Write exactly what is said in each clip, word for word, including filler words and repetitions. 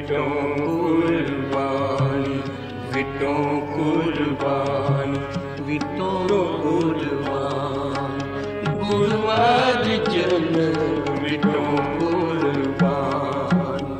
विटों कुर्बानी, विटों कुर्बानी, विटों कुर्बानी, गुरुवार जन विटों कुर्बानी।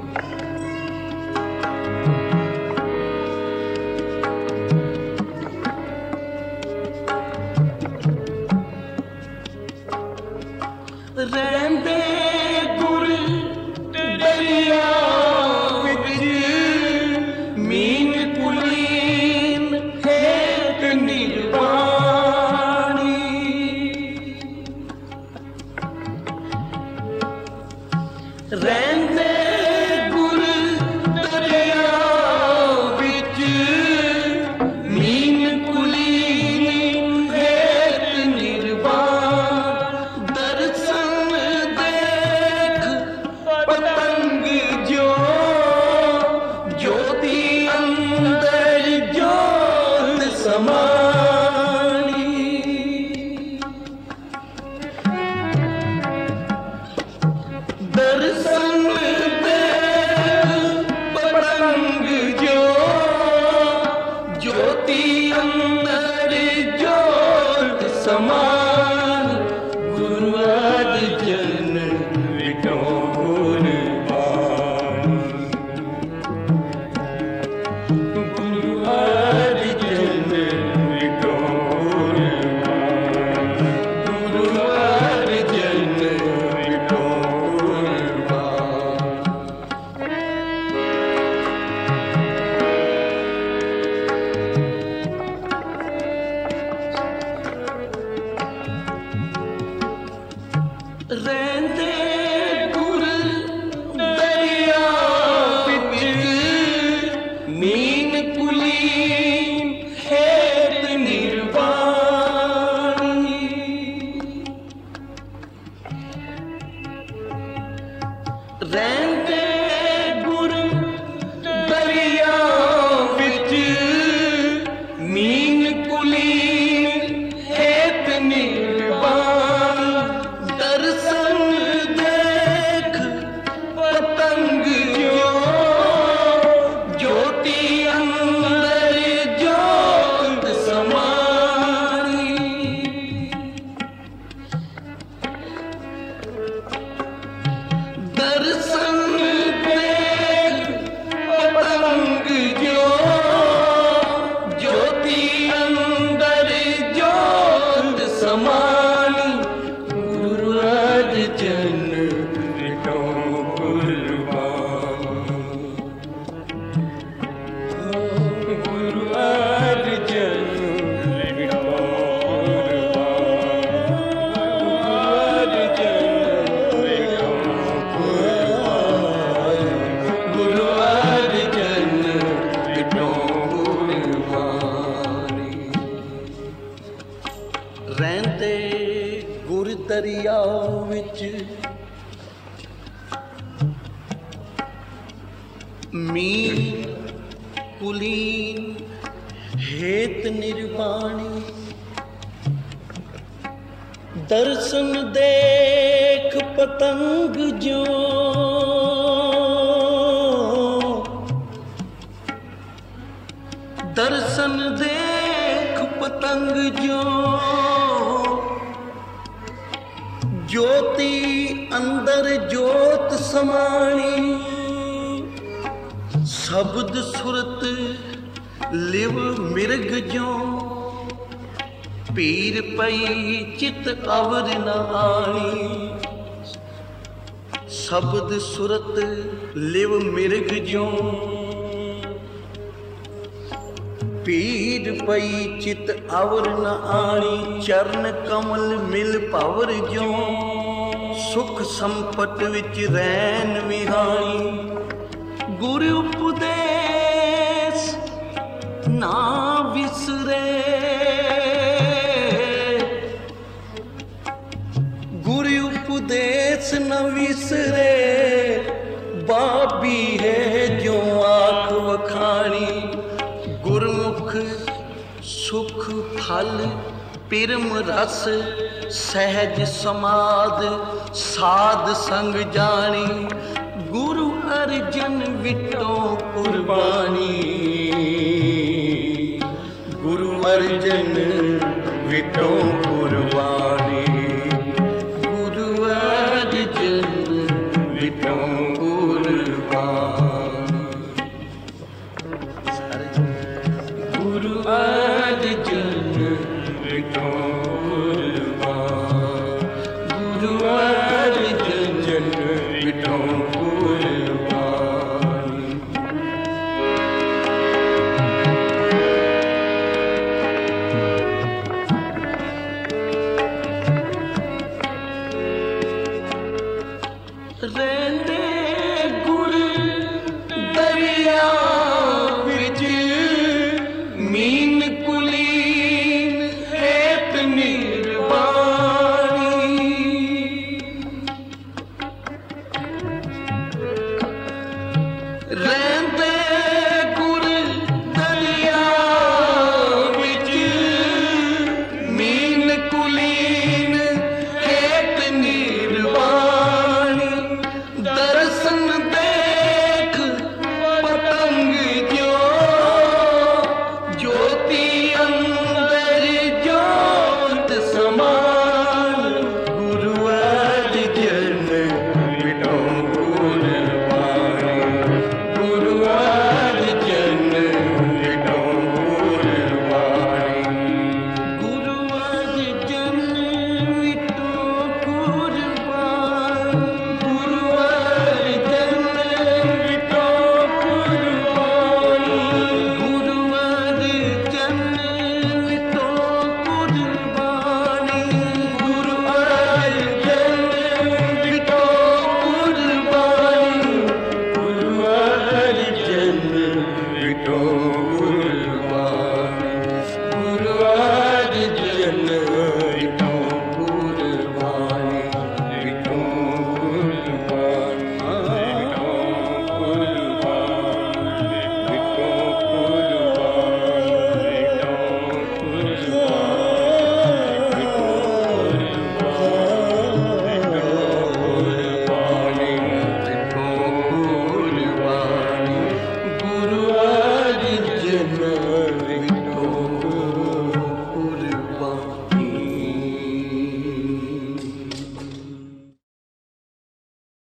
रहंदे गुर दरिया विच मीन कुलीन हेत निर्वाणी, रहंदे गुर दरिया विच मीन कुलीन हेत निर्वाण। दर्शन देख पतंग जो ज्योति अंदर ज्योत समानी, दर्शन देख पतंग जो ज्योति अंदर ज्योत समान। गुरुवार जन विटों कुर्बानी, गुरुवार जन विटों कुर्बानी, गुरुवार जन विटों कुर्बानी। रहंदे गुर दरिया विच मीन कुलीन हेत निर्वाणी, रहंदे गुर दरिया विच मीन कुलीन हेत निर्वाणी। दर्शन देख पतंग जो ज्योति अंदर ज्योत समानी, दर्शन देख पतंग जो ज्योति अंदर ज्योत समानी। गुरुवार जन विटों कुर्बानी, गुरुवार जन विटों कुर्बानी, गुरुवार जन विटों कुर्बानी। रहंदे गुर दरिया विच मीन कुलीन हेत निर्वाणी। दर्शन देख पतंग जो दर्शन देख पतंग जो ज्योति अंदर ज्योत समानी। शब्द सुरत लिव मिर्ग जो पीर पई चित अवर न आनी। शब्द सुरत लिव मिर्ग जो पीर पई चित अवर न आनी। चरण कमल मिल पावर जो सुख संपट विच रैन विहानी। गुरु उपदेश ना विसरे, गुरु उपदेश न विसरे। बाबी है जो आँख वखानी। गुरमुख सुख फल पिरम रस सहज समाद साध संग जानी। गुरु अर्जन विटो कुर्बानी, गुरु अर्जन विटो कुर्बानी, गुरु अर्जन विटो कुर्बानी, गुरु अर्जन विटो कुर्बानी, गुरु अर्जन विटो कुर्बानी। रहंदे गुर दरिया विच मीन कुलीन हेत निर्वाणी, रहंदे